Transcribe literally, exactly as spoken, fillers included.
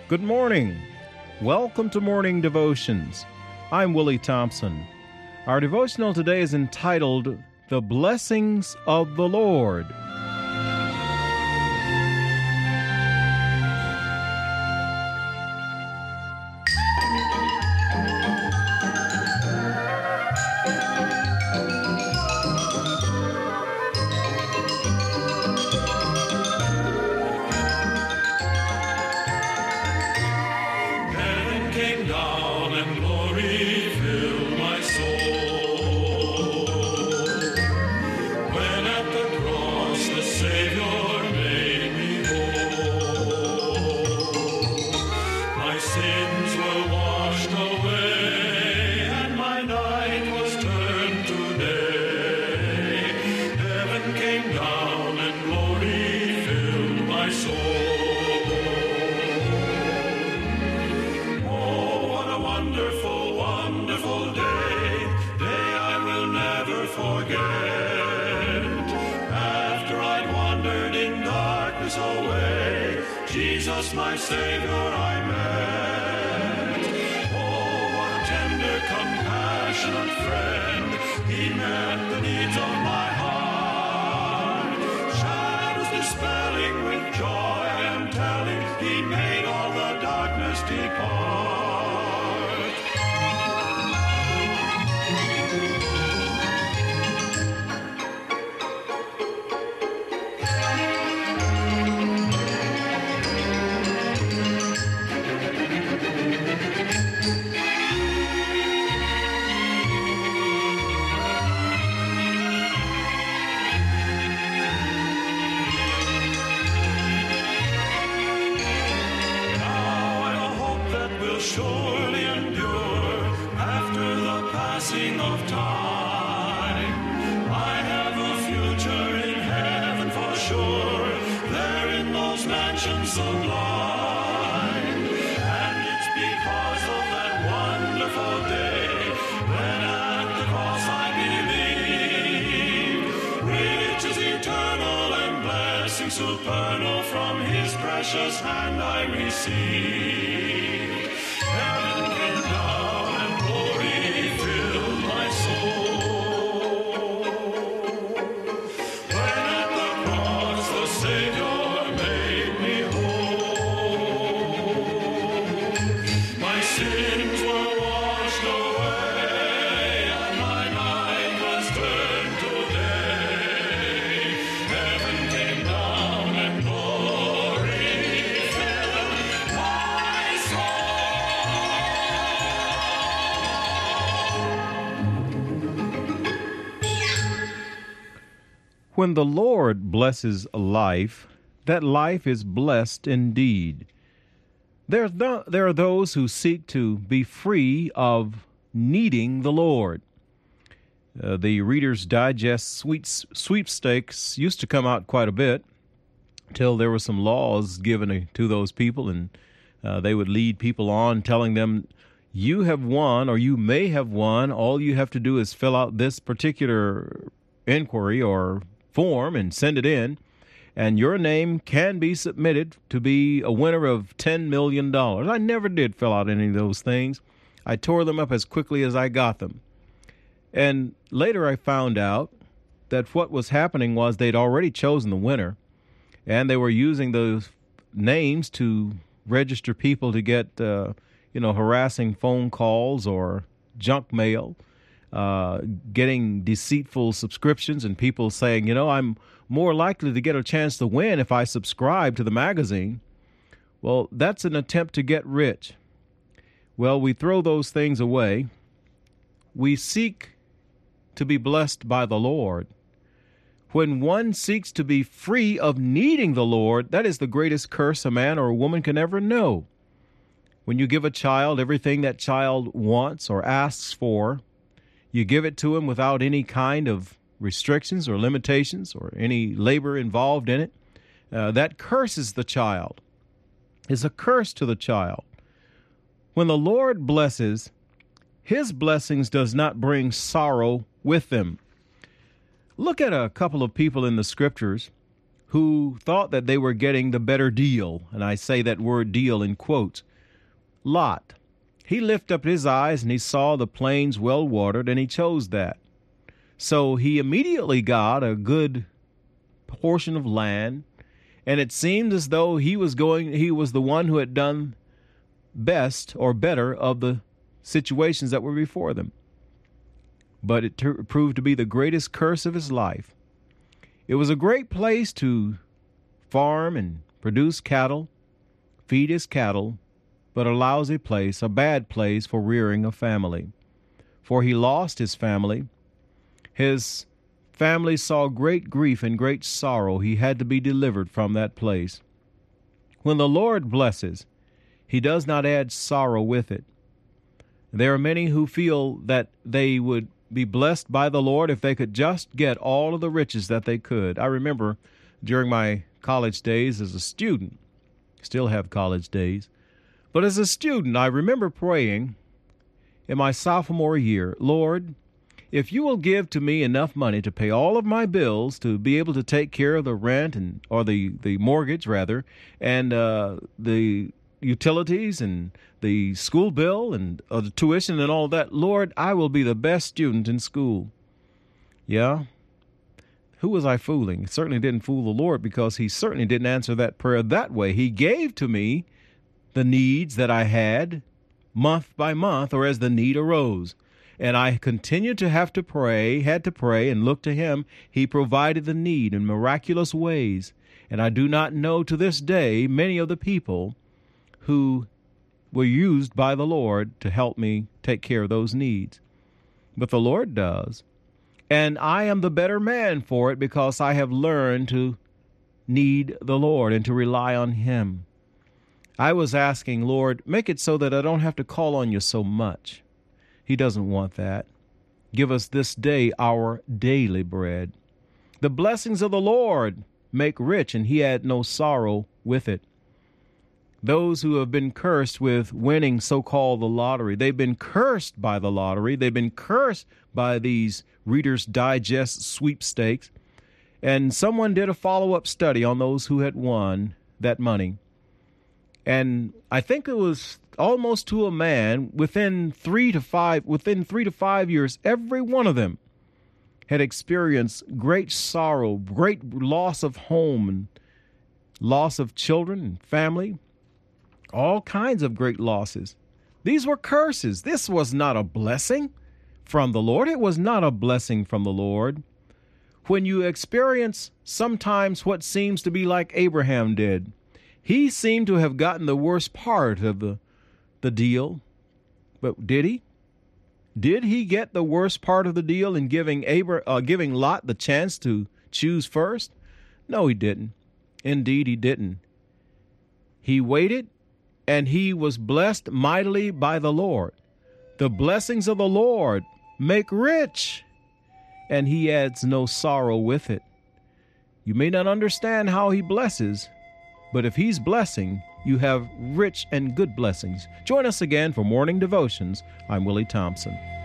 Good morning. Welcome to Morning Devotions. I'm Willie Thompson. Our devotional today is entitled, The Blessings of the Lord. Came down and glory filled my soul. When at the cross the Savior made me whole. My sins were washed away and my night was turned to day. Heaven came down and glory filled my soul. Wonderful, wonderful day, day I will never forget. After I'd wandered in darkness away, Jesus my Savior I met. Oh, what a tender, compassionate friend, He met the needs of my heart. Shadows dispelling with joy I am telling, He made all the darkness depart. Surely endure after the passing of time. I have a future in heaven for sure, there in those mansions sublime. And it's because of that wonderful day when at the cross I believe riches eternal and blessings supernal from His precious hand I received. Heaven came down and glory filled my soul. When at the cross the Savior made me whole. My sins were washed away and my night was turned to day. Heaven came down and glory filled my soul. When the Lord blesses a life, that life is blessed indeed. There, th- there are those who seek to be free of needing the Lord. Uh, the Reader's Digest sweets, sweepstakes used to come out quite a bit till there were some laws given to those people, and uh, they would lead people on telling them, you have won or you may have won. All you have to do is fill out this particular inquiry or form and send it in, and your name can be submitted to be a winner of ten million dollars. I never did fill out any of those things. I tore them up as quickly as I got them. And later I found out that what was happening was they'd already chosen the winner, and they were using those names to register people to get, uh, you know, harassing phone calls or junk mail. Uh, getting deceitful subscriptions and people saying, you know, I'm more likely to get a chance to win if I subscribe to the magazine. Well, that's an attempt to get rich. Well, we throw those things away. We seek to be blessed by the Lord. When one seeks to be free of needing the Lord, that is the greatest curse a man or a woman can ever know. When you give a child everything that child wants or asks for, you give it to him without any kind of restrictions or limitations or any labor involved in it. Uh, that curses the child. It's a curse to the child. When the Lord blesses, His blessings does not bring sorrow with them. Look at a couple of people in the Scriptures who thought that they were getting the better deal, and I say that word deal in quotes. Lot, he lifted up his eyes and he saw the plains well watered, and he chose that. So he immediately got a good portion of land, and it seemed as though he was going, he was the one who had done best or better of the situations that were before them. But it ter- proved to be the greatest curse of his life. It was a great place to farm and produce cattle, feed his cattle, but a lousy place, a bad place for rearing a family. For he lost his family. His family saw great grief and great sorrow. He had to be delivered from that place. When the Lord blesses, he does not add sorrow with it. There are many who feel that they would be blessed by the Lord if they could just get all of the riches that they could. I remember during my college days as a student, still have college days, but as a student, I remember praying in my sophomore year, Lord, if you will give to me enough money to pay all of my bills, to be able to take care of the rent and or the, the mortgage rather, and uh, the utilities and the school bill and uh, the tuition and all that, Lord, I will be the best student in school. Yeah? Who was I fooling? It certainly didn't fool the Lord, because he certainly didn't answer that prayer that way. He gave to me the needs that I had month by month, or as the need arose. And I continued to have to pray, had to pray and look to him. He provided the need in miraculous ways. And I do not know to this day many of the people who were used by the Lord to help me take care of those needs. But the Lord does. And I am the better man for it, because I have learned to need the Lord and to rely on him. I was asking, Lord, make it so that I don't have to call on you so much. He doesn't want that. Give us this day our daily bread. The blessings of the Lord make rich, and he had no sorrow with it. Those who have been cursed with winning so-called the lottery, they've been cursed by the lottery. They've been cursed by these Reader's Digest sweepstakes. And someone did a follow-up study on those who had won that money. And I think it was almost to a man, within three to five, within three to five years, every one of them had experienced great sorrow, great loss of home, and loss of children and family. All kinds of great losses. These were curses. This was not a blessing from the Lord. It was not a blessing from the Lord. When you experience sometimes what seems to be like Abraham did, he seemed to have gotten the worst part of the, the deal. But did he? Did he get the worst part of the deal in giving Abra- uh, giving Lot the chance to choose first? No, he didn't. Indeed, he didn't. He waited, and he was blessed mightily by the Lord. The blessings of the Lord make rich, and he adds no sorrow with it. You may not understand how he blesses, but if he's blessing, you have rich and good blessings. Join us again for Morning Devotions. I'm Willie Thompson.